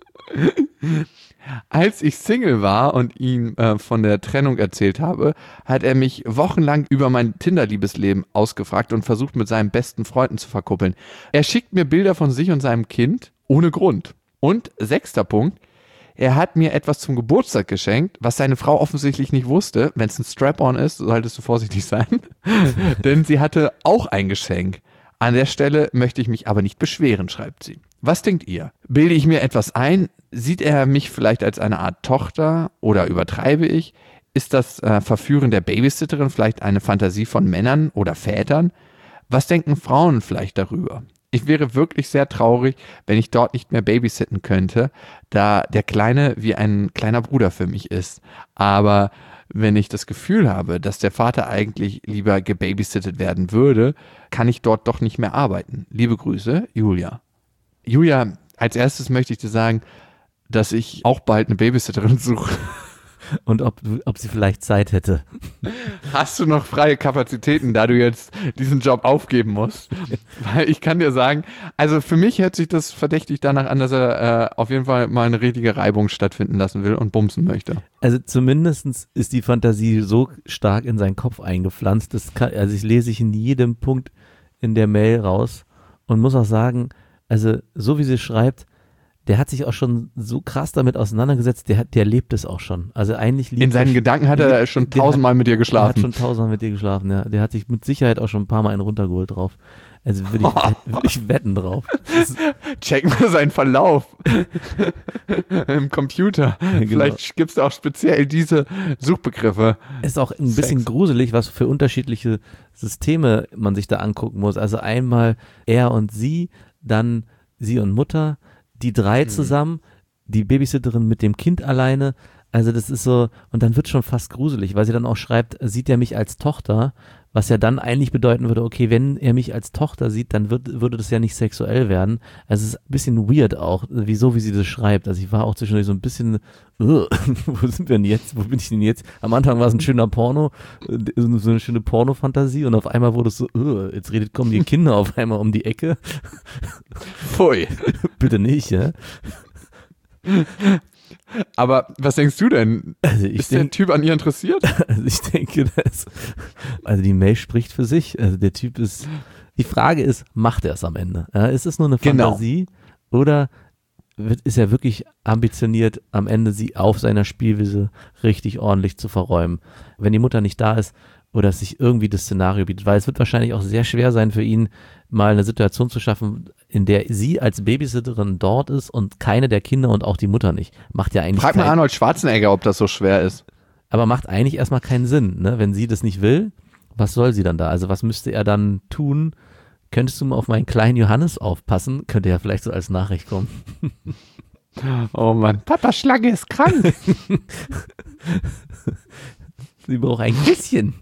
Als ich Single war und ihm von der Trennung erzählt habe, hat er mich wochenlang über mein Tinder-Liebesleben ausgefragt und versucht, mit seinen besten Freunden zu verkuppeln. Er schickt mir Bilder von sich und seinem Kind ohne Grund. Und 6. Punkt, er hat mir etwas zum Geburtstag geschenkt, was seine Frau offensichtlich nicht wusste. Wenn es ein Strap-on ist, solltest du vorsichtig sein, denn sie hatte auch ein Geschenk. An der Stelle möchte ich mich aber nicht beschweren, schreibt sie. Was denkt ihr? Bilde ich mir etwas ein? Sieht er mich vielleicht als eine Art Tochter oder übertreibe ich? Ist das Verführen der Babysitterin vielleicht eine Fantasie von Männern oder Vätern? Was denken Frauen vielleicht darüber? Ich wäre wirklich sehr traurig, wenn ich dort nicht mehr babysitten könnte, da der Kleine wie ein kleiner Bruder für mich ist. Aber wenn ich das Gefühl habe, dass der Vater eigentlich lieber gebabysittet werden würde, kann ich dort doch nicht mehr arbeiten. Liebe Grüße, Julia. Julia, als erstes möchte ich dir sagen, dass ich auch bald eine Babysitterin suche. Und ob sie vielleicht Zeit hätte. Hast du noch freie Kapazitäten, da du jetzt diesen Job aufgeben musst? Weil ich kann dir sagen, also für mich hört sich das verdächtig danach an, dass er auf jeden Fall mal eine richtige Reibung stattfinden lassen will und bumsen möchte. Also zumindest ist die Fantasie so stark in seinen Kopf eingepflanzt, also ich lese ich in jedem Punkt in der Mail raus und muss auch sagen, also so wie sie schreibt, der hat sich auch schon so krass damit auseinandergesetzt, der lebt es auch schon. Also eigentlich in seinen Gedanken hat er schon 1000-mal mit dir geschlafen. Der hat schon 1000-mal mit dir geschlafen, ja. Der hat sich mit Sicherheit auch schon ein paar Mal einen runtergeholt drauf. Also würd ich wetten drauf. Check mal seinen Verlauf im Computer. Genau. Vielleicht gibt es auch speziell diese Suchbegriffe. Ist auch ein bisschen gruselig, was für unterschiedliche Systeme man sich da angucken muss. Also einmal er und sie, dann sie und Mutter, die drei zusammen, die Babysitterin mit dem Kind alleine, also das ist so, und dann wird schon fast gruselig, weil sie dann auch schreibt, sieht er mich als Tochter, was ja dann eigentlich bedeuten würde, okay, wenn er mich als Tochter sieht, dann würde das ja nicht sexuell werden. Also es ist ein bisschen weird auch, wie sie das schreibt. Also ich war auch zwischendurch so ein bisschen, wo sind wir denn jetzt, wo bin ich denn jetzt? Am Anfang war es ein schöner Porno, so eine schöne Porno-Fantasie und auf einmal wurde es so, jetzt kommen die Kinder auf einmal um die Ecke. Pfui. Bitte nicht, ja. Aber was denkst du denn? Also ist der Typ an ihr interessiert? Also ich denke, also die Mail spricht für sich. Also der Typ ist, die Frage ist, macht er es am Ende? Ja, ist es nur eine Fantasie oder ist er wirklich ambitioniert, am Ende sie auf seiner Spielwiese richtig ordentlich zu verräumen? Wenn die Mutter nicht da ist oder sich irgendwie das Szenario bietet, weil es wird wahrscheinlich auch sehr schwer sein für ihn, mal eine Situation zu schaffen, in der sie als Babysitterin dort ist und keine der Kinder und auch die Mutter nicht. Macht ja eigentlich Frag mal Arnold Schwarzenegger, ob das so schwer ist. Aber macht eigentlich erstmal keinen Sinn, ne? Wenn sie das nicht will, was soll sie dann da? Also was müsste er dann tun? Könntest du mal auf meinen kleinen Johannes aufpassen? Könnte ja vielleicht so als Nachricht kommen. Oh Mann, Papa Schlange ist krank. Sie braucht ein Küsschen.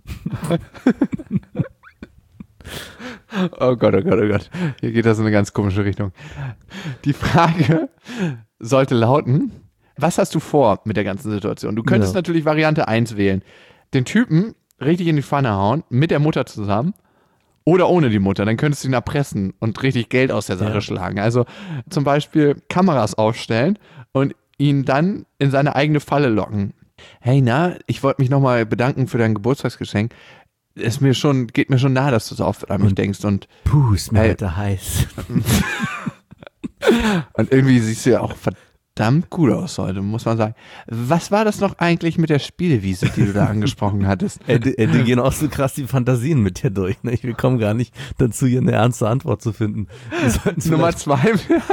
Oh Gott, oh Gott, oh Gott. Hier geht das in eine ganz komische Richtung. Die Frage sollte lauten, was hast du vor mit der ganzen Situation? Du könntest natürlich Variante 1 wählen. Den Typen richtig in die Pfanne hauen, mit der Mutter zusammen oder ohne die Mutter. Dann könntest du ihn erpressen und richtig Geld aus der Sache schlagen. Also zum Beispiel Kameras aufstellen und ihn dann in seine eigene Falle locken. Hey, ich wollte mich nochmal bedanken für dein Geburtstagsgeschenk. Geht mir schon nahe, dass du so oft an mich denkst und ist mir heute heiß. Und irgendwie siehst du ja auch verdammt gut aus heute, muss man sagen. Was war das noch eigentlich mit der Spielewiese, die du da angesprochen hattest? Die gehen auch so krass die Fantasien mit dir durch. Ne? Wir kommen gar nicht dazu, hier eine ernste Antwort zu finden. Nummer 2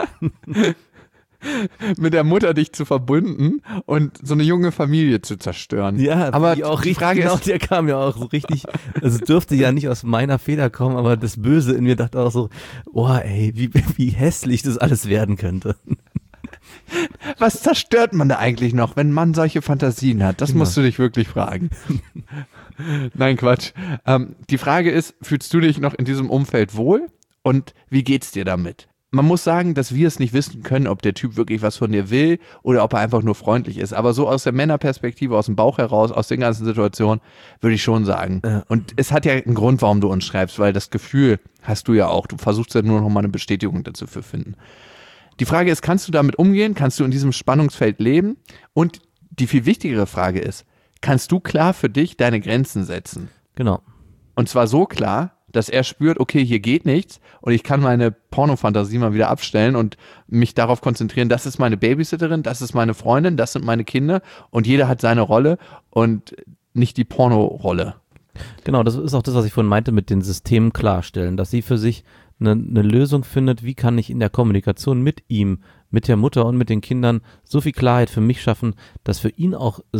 mit der Mutter dich zu verbunden und so eine junge Familie zu zerstören. Ja, aber die Frage ist, der kam ja auch so richtig, also dürfte ja nicht aus meiner Feder kommen, aber das Böse in mir dachte auch so, wie hässlich das alles werden könnte. Was zerstört man da eigentlich noch, wenn man solche Fantasien hat? Das musst du dich wirklich fragen. Nein, Quatsch. Die Frage ist, fühlst du dich noch in diesem Umfeld wohl und wie geht's dir damit? Man muss sagen, dass wir es nicht wissen können, ob der Typ wirklich was von dir will oder ob er einfach nur freundlich ist. Aber so aus der Männerperspektive, aus dem Bauch heraus, aus den ganzen Situationen, würde ich schon sagen. Und es hat ja einen Grund, warum du uns schreibst, weil das Gefühl hast du ja auch. Du versuchst ja nur noch mal eine Bestätigung dazu zu finden. Die Frage ist, kannst du damit umgehen? Kannst du in diesem Spannungsfeld leben? Und die viel wichtigere Frage ist, kannst du klar für dich deine Grenzen setzen? Genau. Und zwar so klar, dass er spürt, okay, hier geht nichts und ich kann meine Pornofantasie mal wieder abstellen und mich darauf konzentrieren, das ist meine Babysitterin, das ist meine Freundin, das sind meine Kinder und jeder hat seine Rolle und nicht die Porno-Rolle. Genau, das ist auch das, was ich vorhin meinte mit den Systemen klarstellen, dass sie für sich eine Lösung findet, wie kann ich in der Kommunikation mit ihm, mit der Mutter und mit den Kindern so viel Klarheit für mich schaffen, dass für ihn auch es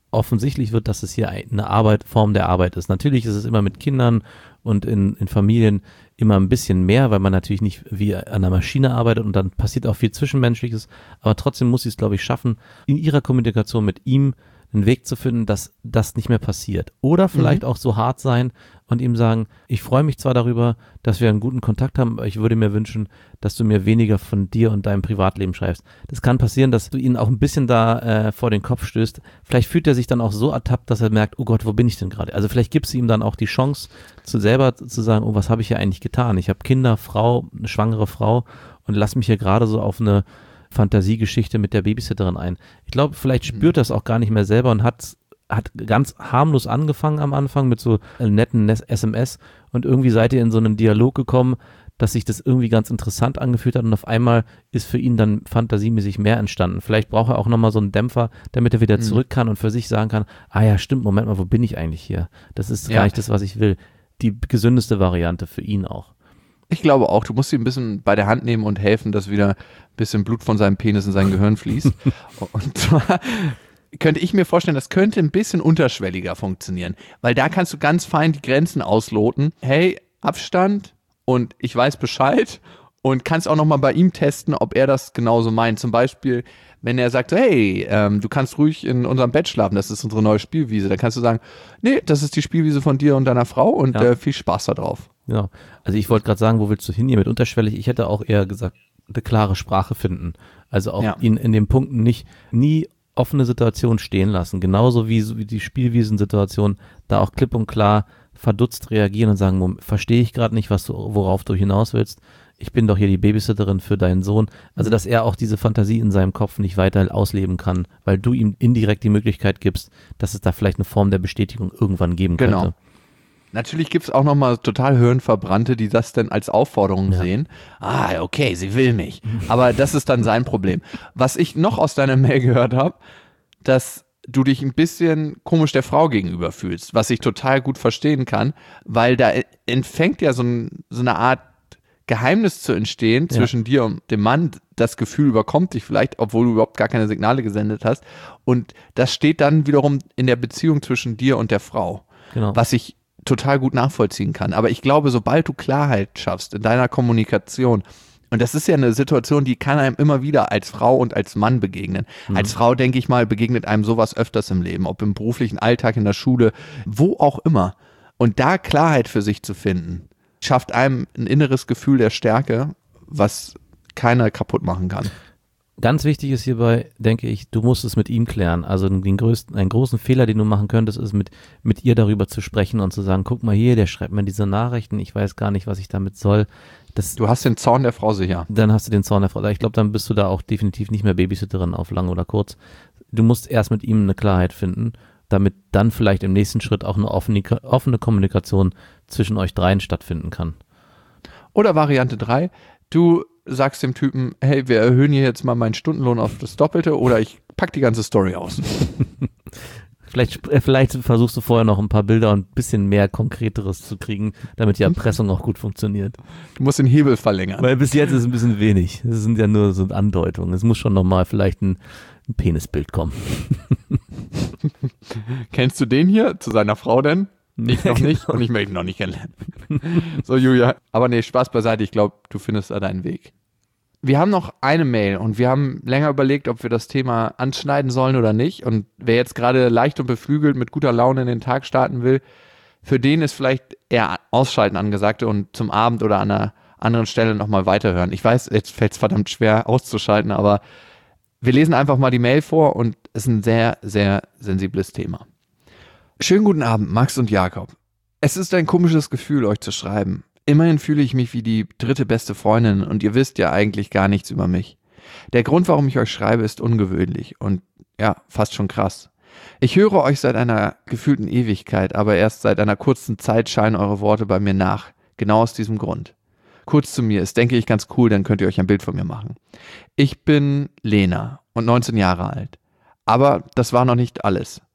offensichtlich wird, dass es hier eine Form der Arbeit ist. Natürlich ist es immer mit Kindern und in Familien immer ein bisschen mehr, weil man natürlich nicht wie an einer Maschine arbeitet und dann passiert auch viel Zwischenmenschliches, aber trotzdem muss sie es, glaube ich, schaffen, in ihrer Kommunikation mit ihm einen Weg zu finden, dass das nicht mehr passiert. Oder vielleicht auch so hart sein und ihm sagen, ich freue mich zwar darüber, dass wir einen guten Kontakt haben, aber ich würde mir wünschen, dass du mir weniger von dir und deinem Privatleben schreibst. Das kann passieren, dass du ihn auch ein bisschen da vor den Kopf stößt. Vielleicht fühlt er sich dann auch so ertappt, dass er merkt, oh Gott, wo bin ich denn gerade? Also vielleicht gibst du ihm dann auch die Chance, selber zu sagen, oh, was habe ich hier eigentlich getan? Ich habe Kinder, Frau, eine schwangere Frau und lass mich hier gerade so auf eine Fantasiegeschichte mit der Babysitterin ein. Ich glaube, vielleicht spürt er es auch gar nicht mehr selber und hat ganz harmlos angefangen am Anfang mit so netten SMS und irgendwie seid ihr in so einen Dialog gekommen, dass sich das irgendwie ganz interessant angefühlt hat und auf einmal ist für ihn dann fantasiemäßig mehr entstanden. Vielleicht braucht er auch nochmal so einen Dämpfer, damit er wieder zurück kann und für sich sagen kann, ah ja, stimmt, Moment mal, wo bin ich eigentlich hier? Das ist gar nicht das, was ich will. Die gesündeste Variante für ihn auch. Ich glaube auch, du musst ihn ein bisschen bei der Hand nehmen und helfen, dass wieder ein bisschen Blut von seinem Penis in sein Gehirn fließt. Und zwar könnte ich mir vorstellen, das könnte ein bisschen unterschwelliger funktionieren, weil da kannst du ganz fein die Grenzen ausloten. Hey, Abstand und ich weiß Bescheid und kannst auch nochmal bei ihm testen, ob er das genauso meint. Zum Beispiel, wenn er sagt, hey, du kannst ruhig in unserem Bett schlafen, das ist unsere neue Spielwiese. Da kannst du sagen, nee, das ist die Spielwiese von dir und deiner Frau und viel Spaß da drauf. Ja, also ich wollte gerade sagen, wo willst du hin hier mit unterschwellig? Ich hätte auch eher gesagt, eine klare Sprache finden. Also auch ihn in den Punkten nie offene Situationen stehen lassen. Genauso wie die Spielwiesensituation, da auch klipp und klar verdutzt reagieren und sagen, verstehe ich gerade nicht, worauf du hinaus willst. Ich bin doch hier die Babysitterin für deinen Sohn. Also, dass er auch diese Fantasie in seinem Kopf nicht weiter ausleben kann, weil du ihm indirekt die Möglichkeit gibst, dass es da vielleicht eine Form der Bestätigung irgendwann geben könnte. Natürlich gibt es auch nochmal total Hirnverbrannte, die das dann als Aufforderung sehen. Ah, okay, sie will mich. Aber das ist dann sein Problem. Was ich noch aus deiner Mail gehört habe, dass du dich ein bisschen komisch der Frau gegenüber fühlst, was ich total gut verstehen kann, weil da entfängt ja so eine Art Geheimnis zu entstehen zwischen dir und dem Mann. Das Gefühl überkommt dich vielleicht, obwohl du überhaupt gar keine Signale gesendet hast. Und das steht dann wiederum in der Beziehung zwischen dir und der Frau, was ich total gut nachvollziehen kann. Aber ich glaube, sobald du Klarheit schaffst in deiner Kommunikation, und das ist ja eine Situation, die kann einem immer wieder als Frau und als Mann begegnen. Als Frau, denke ich mal, begegnet einem sowas öfters im Leben, ob im beruflichen Alltag, in der Schule, wo auch immer. Und da Klarheit für sich zu finden, schafft einem ein inneres Gefühl der Stärke, was keiner kaputt machen kann. Ganz wichtig ist hierbei, denke ich, du musst es mit ihm klären. Also einen großen Fehler, den du machen könntest, ist mit ihr darüber zu sprechen und zu sagen, guck mal hier, der schreibt mir diese Nachrichten, ich weiß gar nicht, was ich damit soll. Du hast den Zorn der Frau sicher. Dann hast du den Zorn der Frau. Ich glaube, dann bist du da auch definitiv nicht mehr Babysitterin auf lang oder kurz. Du musst erst mit ihm eine Klarheit finden, damit dann vielleicht im nächsten Schritt auch eine offene Kommunikation zwischen euch dreien stattfinden kann. Oder Variante 3, du sagst dem Typen, hey, wir erhöhen hier jetzt mal meinen Stundenlohn auf das Doppelte oder ich pack die ganze Story aus. Vielleicht versuchst du vorher noch ein paar Bilder und ein bisschen mehr Konkreteres zu kriegen, damit die Erpressung auch gut funktioniert. Du musst den Hebel verlängern. Weil bis jetzt ist es ein bisschen wenig. Das sind ja nur so Andeutungen. Es muss schon nochmal vielleicht ein Penisbild kommen. Kennst du den hier zu seiner Frau denn? Ich noch nicht und ich möchte ihn noch nicht kennenlernen. So, Julia. Aber nee, Spaß beiseite. Ich glaube, du findest da deinen Weg. Wir haben noch eine Mail und wir haben länger überlegt, ob wir das Thema anschneiden sollen oder nicht. Und wer jetzt gerade leicht und beflügelt mit guter Laune in den Tag starten will, für den ist vielleicht eher Ausschalten angesagt und zum Abend oder an einer anderen Stelle nochmal weiterhören. Ich weiß, jetzt fällt es verdammt schwer auszuschalten, aber wir lesen einfach mal die Mail vor und es ist ein sehr, sehr sensibles Thema. Schönen guten Abend, Max und Jakob. Es ist ein komisches Gefühl, euch zu schreiben. Immerhin fühle ich mich wie die dritte beste Freundin und ihr wisst ja eigentlich gar nichts über mich. Der Grund, warum ich euch schreibe, ist ungewöhnlich und ja, fast schon krass. Ich höre euch seit einer gefühlten Ewigkeit, aber erst seit einer kurzen Zeit scheinen eure Worte bei mir nach. Genau aus diesem Grund. Kurz zu mir, ist, denke ich, ganz cool, dann könnt ihr euch ein Bild von mir machen. Ich bin Lena und 19 Jahre alt. Aber das war noch nicht alles.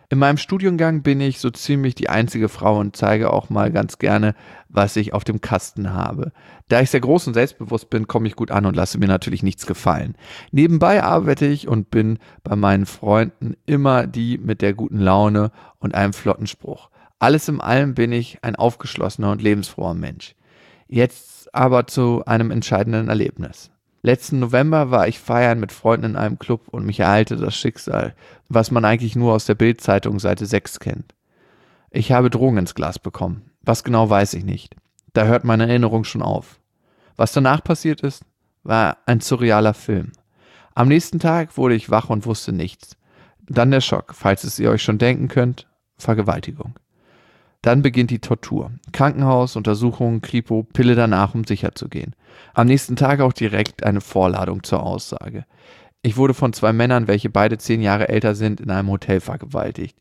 In meinem Studiengang bin ich so ziemlich die einzige Frau und zeige auch mal ganz gerne, was ich auf dem Kasten habe. Da ich sehr groß und selbstbewusst bin, komme ich gut an und lasse mir natürlich nichts gefallen. Nebenbei arbeite ich und bin bei meinen Freunden immer die mit der guten Laune und einem flotten Spruch. Alles in allem bin ich ein aufgeschlossener und lebensfroher Mensch. Jetzt aber zu einem entscheidenden Erlebnis. Letzten November war ich feiern mit Freunden in einem Club und mich ereilte das Schicksal, was man eigentlich nur aus der Bild-Zeitung Seite 6 kennt. Ich habe Drogen ins Glas bekommen. Was genau, weiß ich nicht. Da hört meine Erinnerung schon auf. Was danach passiert ist, war ein surrealer Film. Am nächsten Tag wurde ich wach und wusste nichts. Dann der Schock, falls es ihr euch schon denken könnt, Vergewaltigung. Dann beginnt die Tortur. Krankenhaus, Untersuchung, Kripo, Pille danach, um sicher zu gehen. Am nächsten Tag auch direkt eine Vorladung zur Aussage. Ich wurde von 2 Männern, welche beide 10 Jahre älter sind, in einem Hotel vergewaltigt.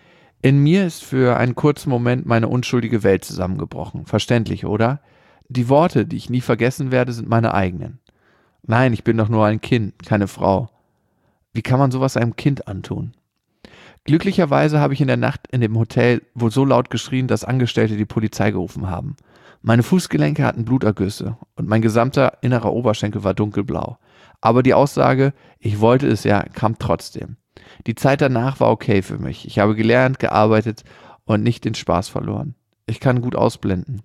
In mir ist für einen kurzen Moment meine unschuldige Welt zusammengebrochen. Verständlich, oder? Die Worte, die ich nie vergessen werde, sind meine eigenen. Nein, ich bin doch nur ein Kind, keine Frau. Wie kann man sowas einem Kind antun? Glücklicherweise habe ich in der Nacht in dem Hotel wohl so laut geschrien, dass Angestellte die Polizei gerufen haben. Meine Fußgelenke hatten Blutergüsse und mein gesamter innerer Oberschenkel war dunkelblau. Aber die Aussage, ich wollte es ja, kam trotzdem. Die Zeit danach war okay für mich. Ich habe gelernt, gearbeitet und nicht den Spaß verloren. Ich kann gut ausblenden.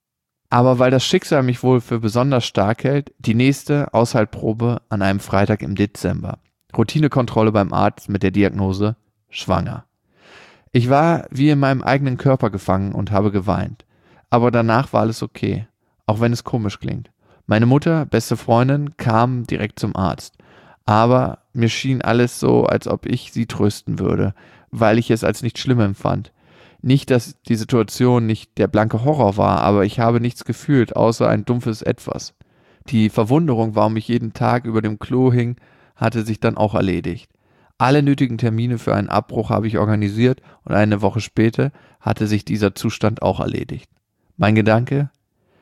Aber weil das Schicksal mich wohl für besonders stark hält, die nächste Aushaltprobe an einem Freitag im Dezember. Routinekontrolle beim Arzt mit der Diagnose schwanger. Ich war wie in meinem eigenen Körper gefangen und habe geweint. Aber danach war alles okay, auch wenn es komisch klingt. Meine Mutter, beste Freundin, kam direkt zum Arzt. Aber mir schien alles so, als ob ich sie trösten würde, weil ich es als nicht schlimm empfand. Nicht, dass die Situation nicht der blanke Horror war, aber ich habe nichts gefühlt, außer ein dumpfes Etwas. Die Verwunderung, warum ich jeden Tag über dem Klo hing, hatte sich dann auch erledigt. Alle nötigen Termine für einen Abbruch habe ich organisiert und eine Woche später hatte sich dieser Zustand auch erledigt. Mein Gedanke: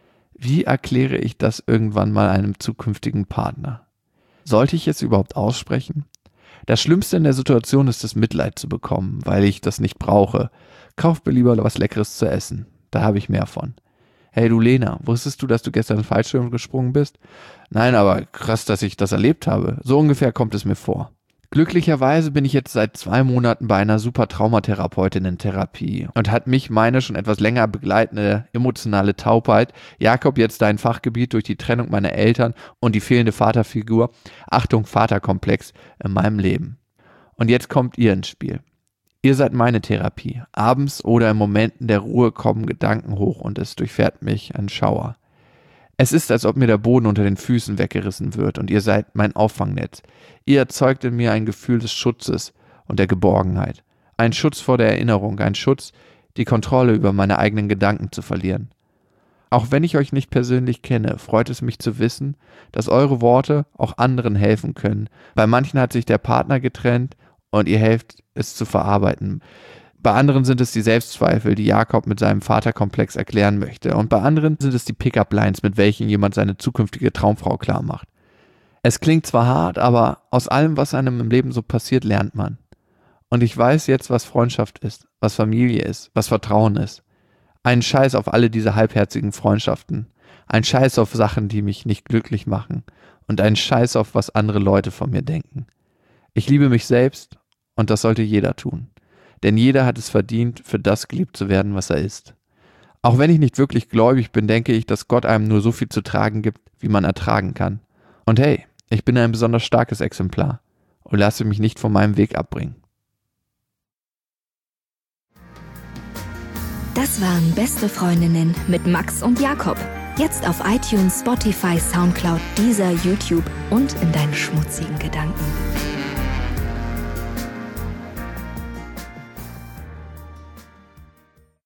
Wie erkläre ich das irgendwann mal einem zukünftigen Partner? Sollte ich es überhaupt aussprechen? Das Schlimmste in der Situation ist es, Mitleid zu bekommen, weil ich das nicht brauche. Kauf mir lieber was Leckeres zu essen. Da habe ich mehr von. Hey du Lena, wusstest du, dass du gestern Fallschirm gesprungen bist? Nein, aber krass, dass ich das erlebt habe. So ungefähr kommt es mir vor. Glücklicherweise bin ich jetzt seit 2 Monaten bei einer super Traumatherapeutin in Therapie und hat mich meine schon etwas länger begleitende emotionale Taubheit, Jakob jetzt dein Fachgebiet durch die Trennung meiner Eltern und die fehlende Vaterfigur, Achtung Vaterkomplex, in meinem Leben. Und jetzt kommt ihr ins Spiel. Ihr seid meine Therapie. Abends oder in Momenten der Ruhe kommen Gedanken hoch und es durchfährt mich ein Schauer. Es ist, als ob mir der Boden unter den Füßen weggerissen wird und ihr seid mein Auffangnetz. Ihr erzeugt in mir ein Gefühl des Schutzes und der Geborgenheit. Ein Schutz vor der Erinnerung, ein Schutz, die Kontrolle über meine eigenen Gedanken zu verlieren. Auch wenn ich euch nicht persönlich kenne, freut es mich zu wissen, dass eure Worte auch anderen helfen können. Bei manchen hat sich der Partner getrennt und ihr helft es zu verarbeiten. Bei anderen sind es die Selbstzweifel, die Jakob mit seinem Vaterkomplex erklären möchte. Und bei anderen sind es die Pickup-Lines, mit welchen jemand seine zukünftige Traumfrau klar macht. Es klingt zwar hart, aber aus allem, was einem im Leben so passiert, lernt man. Und ich weiß jetzt, was Freundschaft ist, was Familie ist, was Vertrauen ist. Ein Scheiß auf alle diese halbherzigen Freundschaften. Ein Scheiß auf Sachen, die mich nicht glücklich machen. Und ein Scheiß auf, was andere Leute von mir denken. Ich liebe mich selbst und das sollte jeder tun. Denn jeder hat es verdient, für das geliebt zu werden, was er ist. Auch wenn ich nicht wirklich gläubig bin, denke ich, dass Gott einem nur so viel zu tragen gibt, wie man ertragen kann. Und hey, ich bin ein besonders starkes Exemplar und lasse mich nicht von meinem Weg abbringen. Das waren Beste Freundinnen mit Max und Jakob. Jetzt auf iTunes, Spotify, Soundcloud, Deezer, YouTube und in deinen schmutzigen Gedanken.